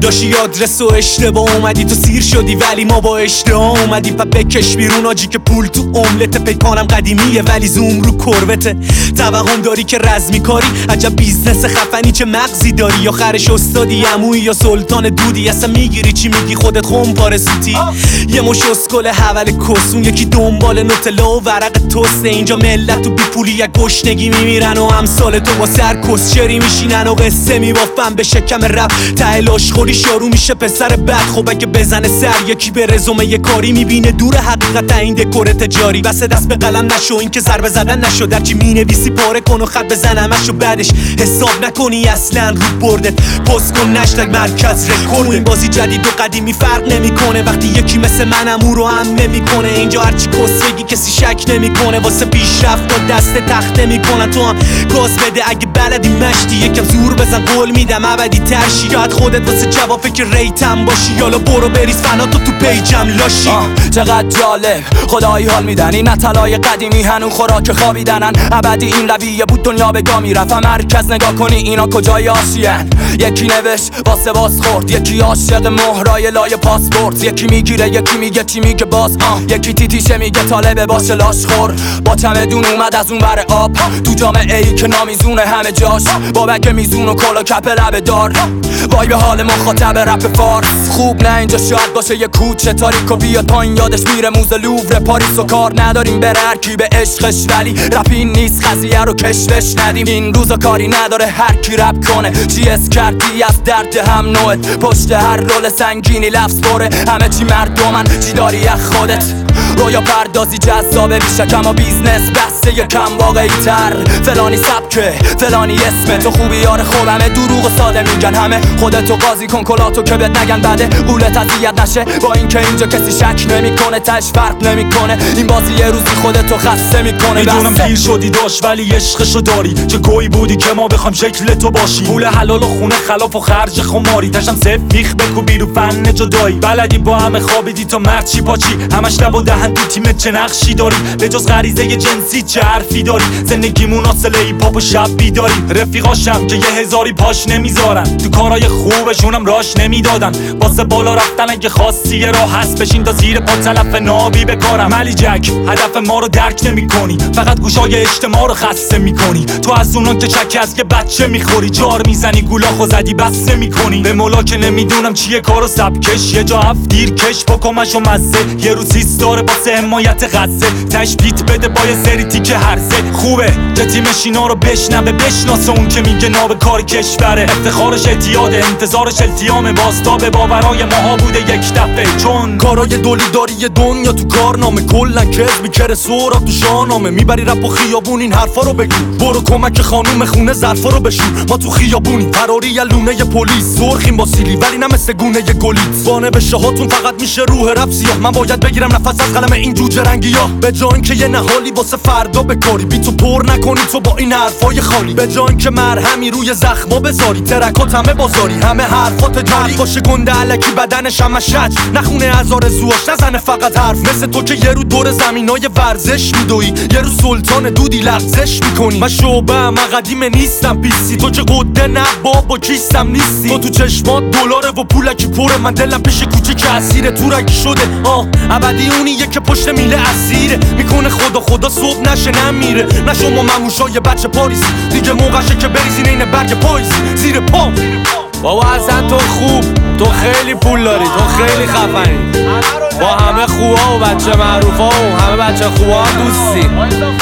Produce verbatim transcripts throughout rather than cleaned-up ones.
داشتی آدرس و اشتباه اومدی تو سیر شدی ولی ما با اشتباه اومدی پا بکش بیرون آجی که پول تو املت پیکانم قدیمیه ولی زوم رو کروته توهم داری که رزمی کاری عجب بیزنس خفنی چه مغزی داری آخرش استادی عمویی یا سلطان دودی اصلا میگیری چی میگی خودت خون پاره سوتی یه مش اسکل حول کسون یکی دنبال نوتلا و ورق توست اینجا ملت تو بی پولی یک گشنگی میمیرن و امثال تو با سر کسچری میشینن و قصه میبافن به شکم رپ تهلاش خوری شارو میشه پسر بد خب اگه بزنه سر یکی به رزومه یه کاری میبینه دور حقیقت این دکور تجاری بس دست به قلم نشو این که ضربه زدن نشو در چی مینویسی پاره کن و خط بزن همشو بعدش حساب نکنی اصلا رو بردت پست کن نشتگ مرکز رکورد این بازی جدید و قدیمی فرق نمیکنه وقتی یکی مثل منم او رو هم نمیکنه اینجا هرچی کس بگی کسی شک نمیکنه واسه پیشرفت و دست تخت نمیکنن تو هم گاز بده اگه بلدی مشتی یکم زور بزن قول میدم ابدی ترشی یاد خودت واسه جواب فکر ریتم باشی یالا برو بریز فنا تو تو پیجم لاشی چقدر جالب خدایی حال میدن این اطلای قدیمی هنو خوراک خوابیدنن ابدی این رویه بود دنیا به گا میرفت مرکز نگاه کنی اینا کجای آشین یکی نوشت واسه باز خورد یکی عاشق مهرای لای پاسپورت یکی میگیره یکی میگه چی میگه باز آه. یکی تیتیشه میگه طالبه باشه لاش خور با چمدون اومد از اون بر آب تو جامعه ای که نامیزونه همه جاش بابک میزون و کلا کپ لبه دار وای به حال مخاطب رپ فارس خوب نه اینجا شاید باشه یه کوچه تاریک و بیا تا این یادش میره موزه لوور پاریس و کار نداریم بره هر کی به عشقش ولی رپ این نیست قضیه رو کشفش ندیم این روزا کاری نداره هر کی رپ کنه چی اس کردی از درد هم نوعت پشت هر رول سنگینی لفظ بره همه چی مردمن چی داری از خودت رویا پردازی جذابه میشه کما بیزنس بسته یه کم واقعی تر فلانی سبکه فلانی اسمه تو خوبی یار خوبمه دروغ و ساده میگن همه خودتو قاضی کن کلاتو که بهت نگن بده قولت اذیت نشه با اینکه اینجا کسی شک نمیکنه تاش فرق نمیکنه این بازی یه روزی خودتو خسته میکنه میدونم دیر شدی داشت ولی عشقشو داری چه گویی بودی که ما بخوام شکل تو باشی پول حلال و خونه خلاف و خرج خماری تاشم صفر میخ بکو بیرو فن جدایی بلدی با همه خوابیدی تا مرد چی پاچی همش لب و دهن تو تیمت چه نقشی داری به جز غریزه جنسی چه حرفی داری زندگیمون اصله ای پاپ و شب بیداری رفیقاشم که یه هزاری پاش نمیذارن تو کارهای خوبشونم راش نمیدادن واسه بالا رفتن اگه خواستی یه راه هست بشین تا زیر پا تلف نابی بکارم علی جک هدف ما رو درک نمیکنی فقط گوشای اجتماع رو خسته میکنی تو از اونا که چک از که بچه میخوری جار میزنی گولاخو زدی بسته میکنی به مولا که نمیدونم چیه کارو سبکش یه جا هفت دیر کش بکمش و مزه یه روز هیست داره واسه حمایت غزه تش بیت بده با یه سری تیکه هرزه خوبه که تیمش اینا رو بشنوه بشناسه اون که میگه ناب کار کشوره افتخارش اعتیاده انتظارش التیام باستابه باورای ماها بوده یک دفعه چون کارای دولی داری یه دنیا تو کارنامه کلن کز میکره سورا تو شاهنامه میبری رپ و خیابون این حرفا رو بگو برو کمک خانوم خونه ظرفا رو بشور ما تو خیابونی فراری یه لونه ی پلیس سرخیم با سیلی ولی نه مثل گونه ی گلیت بانه به شهاتون فقط میشه روح رپ سیاه من باید بگیرم نفس از قلم این جوجه رنگی ها به جای اینکه یه نهالی واسه فردا بکاری بی تو پر نکنی تو با این حرفای خالی به جای اینکه مرهمی روی زخما بذاری ترکات همه بازاری همه حرفات جاری باشه گنده الکی بدنش همه شج نخونه از آرزوهاش نزنه فقط حرف مثل تو که یه رو دور زمینای ورزش میدوی یه رو سلطان دودی لغزش میکنی من شعبه من قدیمه نیستم پیسی تو که قده نه بابا کیستم نیستی تو تو چشمات دلاره و پولکی پره من دلم پیش کوچه که اسیر تو رگی شده آه ابدی اونیه که پشت میله اسیره میکنه خدا خدا صبح نشه نمیره نه شما مموشای بچه پاریسی دیگه موقعشه که بریزین این برگ پاییسی زیر پا بابا اصلا تو خوب تو خیلی پول داری تو خیلی خفنی با همه خوبا و بچه معروفا و همه بچه خوبا هم دوستی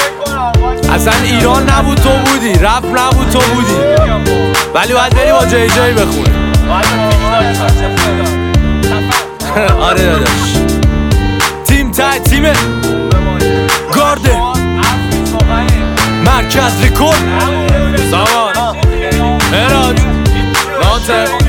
اصلا ایران نبود تو بودی رپ نبود تو بودی ولی باید بری با جی جی بخونی آره داداش تیم تای تیم گارده مرکز ریکورد سامان مراج ناطق